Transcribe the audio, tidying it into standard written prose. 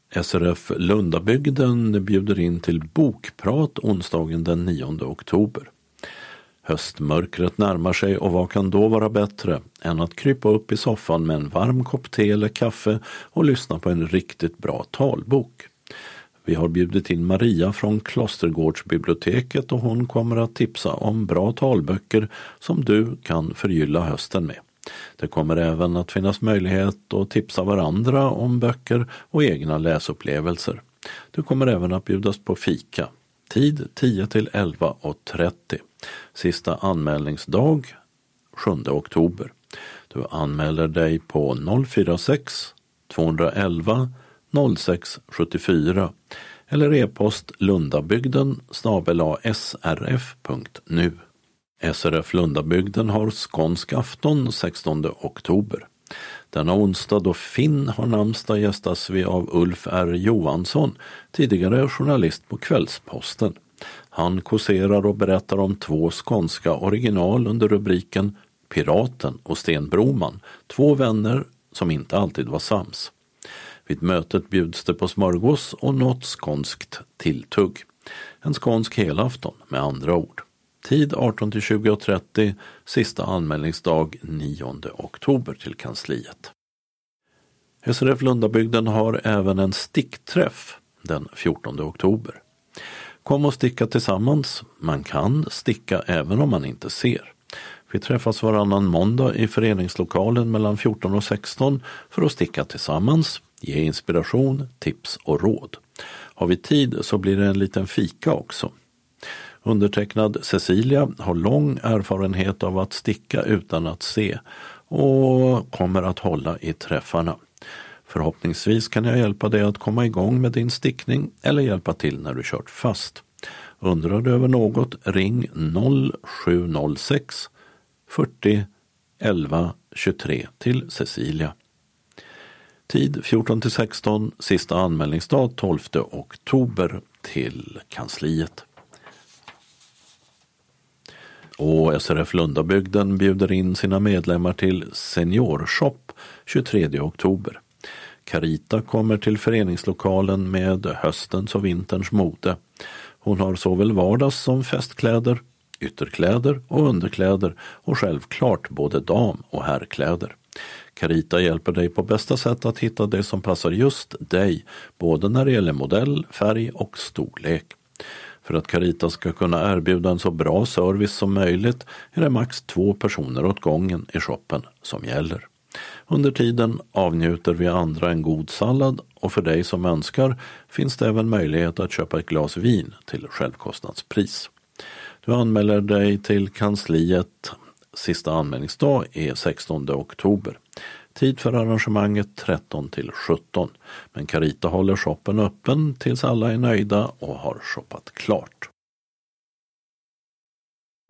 SRF Lundabygden bjuder in till bokprat onsdagen den 9 oktober. Höstmörkret närmar sig och vad kan då vara bättre än att krypa upp i soffan med en varm kopp te eller kaffe och lyssna på en riktigt bra talbok. Vi har bjudit in Maria från Klostergårdsbiblioteket och hon kommer att tipsa om bra talböcker som du kan förgylla hösten med. Det kommer även att finnas möjlighet att tipsa varandra om böcker och egna läsupplevelser. Du kommer även att bjudas på fika. Tid 10 till 11:30. Sista anmälningsdag 7 oktober. Du anmäler dig på 046 211 0674 eller e-post lundabygden@srf.nu. SRF Lundabygden har skånsk afton 16 oktober. Denna onsdag då Finn har namnsdag gästas vi av Ulf R. Johansson, tidigare journalist på Kvällsposten. Han kåserar och berättar om 2 skånska original under rubriken Piraten och Sten Broman, 2 vänner som inte alltid var sams. Vid mötet bjuds det på smörgås och något skånskt tilltugg. En skånsk helafton med andra ord. Tid 18 till 20:30, sista anmälningsdag 9 oktober till kansliet. SRF Lundabygden har även en stickträff den 14 oktober. Kom och sticka tillsammans. Man kan sticka även om man inte ser. Vi träffas varannan måndag i föreningslokalen mellan 14 och 16 för att sticka tillsammans, ge inspiration, tips och råd. Har vi tid så blir det en liten fika också. Undertecknad Cecilia har lång erfarenhet av att sticka utan att se och kommer att hålla i träffarna. Förhoppningsvis kan jag hjälpa dig att komma igång med din stickning eller hjälpa till när du kört fast. Undrar du över något, ring 0706 40 11 23 till Cecilia. Tid 14 till 16, sista anmälningsdag 12 oktober till kansliet. Och SRF Lundabygden bjuder in sina medlemmar till Seniorshop 23 oktober. Carita kommer till föreningslokalen med höstens och vinterns mode. Hon har såväl vardags- som festkläder, ytterkläder och underkläder och självklart både dam- och herrkläder. Carita hjälper dig på bästa sätt att hitta det som passar just dig, både när det gäller modell, färg och storlek. För att Carita ska kunna erbjuda en så bra service som möjligt är det max 2 personer åt gången i shoppen som gäller. Under tiden avnjuter vi andra en god sallad och för dig som önskar finns det även möjlighet att köpa ett glas vin till självkostnadspris. Du anmäler dig till kansliet. Sista anmälningsdag är 16 oktober. Tid för arrangemanget 13 till 17. Men Carita håller shoppen öppen tills alla är nöjda och har shoppat klart.